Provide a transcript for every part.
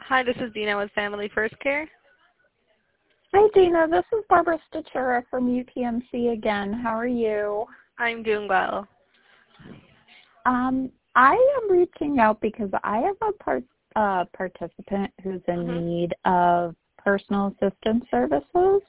Hi, this is Dina with Family First Care. Hi, Dina. This is Barbara Stachura from UPMC again. How are you? I'm doing well. I am reaching out because I have a participant who's in need of personal assistance services.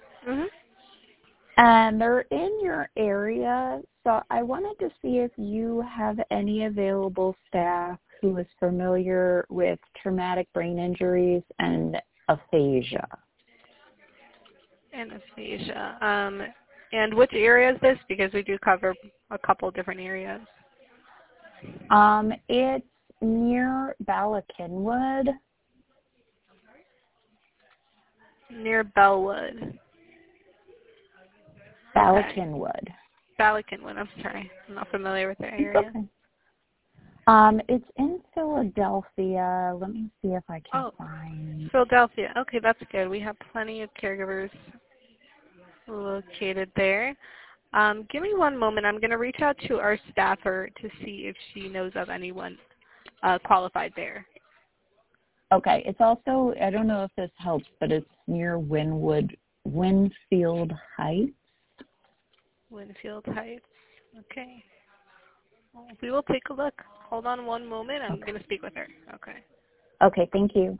And they're in your area, so I wanted to see if you have any available staff who is familiar with traumatic brain injuries and aphasia. And aphasia. And which area is this? Because we do cover a couple different areas. It's near Bala Cynwyd. Near Bellwood. Bala Cynwyd. Bala Cynwyd, I'm sorry. I'm not familiar with the area. Okay. It's in Philadelphia. Let me see if I can find. Philadelphia. Okay, that's good. We have plenty of caregivers located there. Give me one moment. I'm going to reach out to our staffer to see if she knows of anyone qualified there. Okay. It's also, I don't know if this helps, but it's near Winfield Heights. Winfield Heights. Okay. Well, we will take a look. Hold on one moment. I'm going to speak with her. Okay. Okay. Thank you.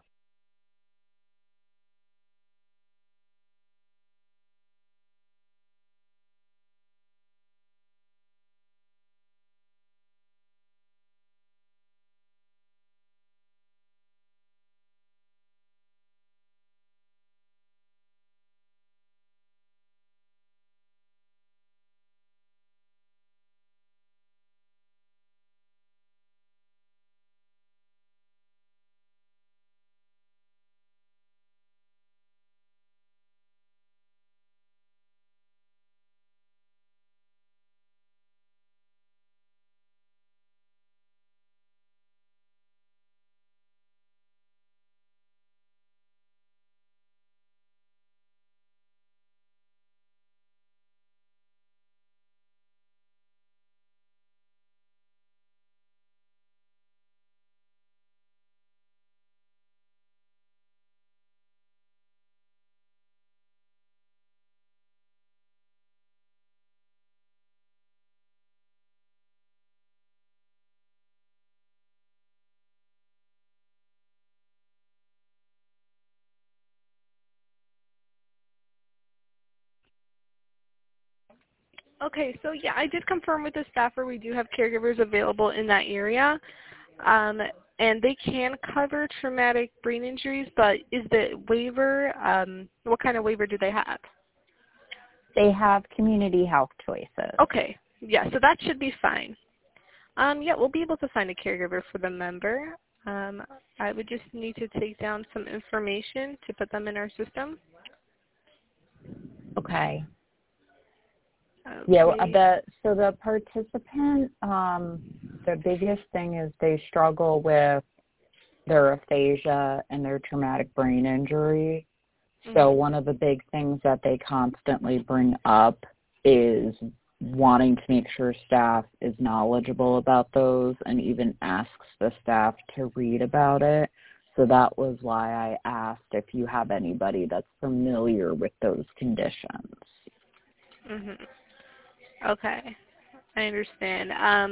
Okay, so yeah, I did confirm with the staffer we do have caregivers available in that area, and they can cover traumatic brain injuries, but is the waiver, what kind of waiver do they have? They have community health choices. Okay, yeah, so that should be fine. Yeah, we'll be able to find a caregiver for the member. I would just need to take down some information to put them in our system. Okay. Yeah, the participant, the biggest thing is they struggle with their aphasia and their traumatic brain injury. So one of the big things that they constantly bring up is wanting to make sure staff is knowledgeable about those and even asks the staff to read about it. So that was why I asked if you have anybody that's familiar with those conditions. Okay, I understand.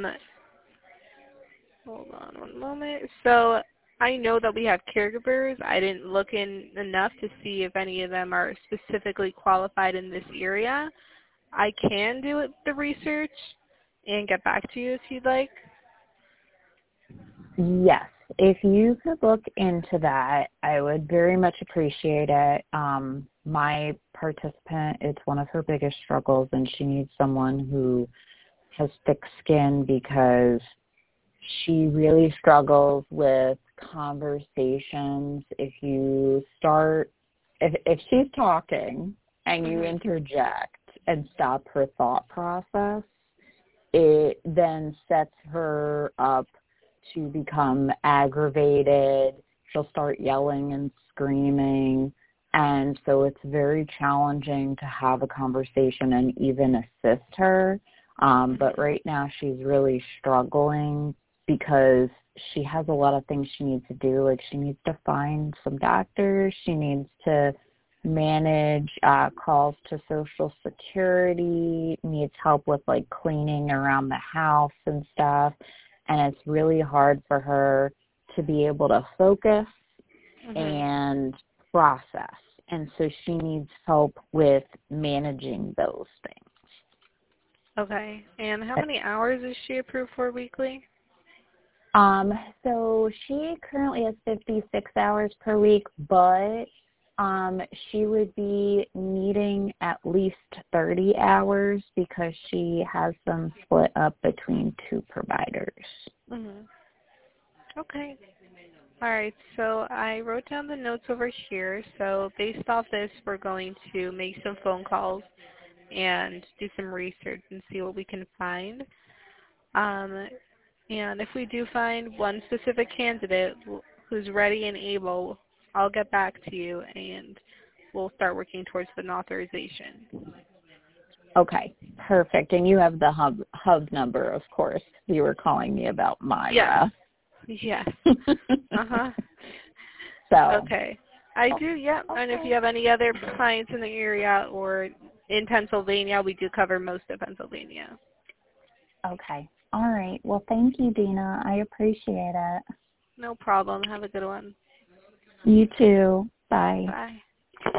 Hold on one moment. So I know that we have caregivers. I didn't look in enough to see if any of them are specifically qualified in this area. I can do the research and get back to you if you'd like. Yes, if you could look into that, I would very much appreciate it. My participant, it's one of her biggest struggles, and she needs someone who has thick skin because she really struggles with conversations. If she's talking and you interject and stop her thought process, it then sets her up to become aggravated. She'll start yelling and screaming. And so it's very challenging to have a conversation and even assist her. But right now she's really struggling because she has a lot of things she needs to do. Like, she needs to find some doctors. She needs to manage calls to Social Security, needs help with, like, cleaning around the house and stuff. And it's really hard for her to be able to focus and process. And so she needs help with managing those things. Okay. And how many hours is she approved for weekly? So she currently has 56 hours per week, but she would be needing at least 30 hours because she has them split up between 2 providers. Okay. All right. So I wrote down the notes over here. So based off this, we're going to make some phone calls and do some research and see what we can find. And if we do find one specific candidate who's ready and able, I'll get back to you and we'll start working towards an authorization. Okay, perfect. And you have the hub number, of course. You were calling me about Myra. Yes. So. Okay. I do, yep. And if you have any other clients in the area or in Pennsylvania, we do cover most of Pennsylvania. Okay. All right. Well, thank you, Dina. I appreciate it. No problem. Have a good one. You too. Bye. Bye.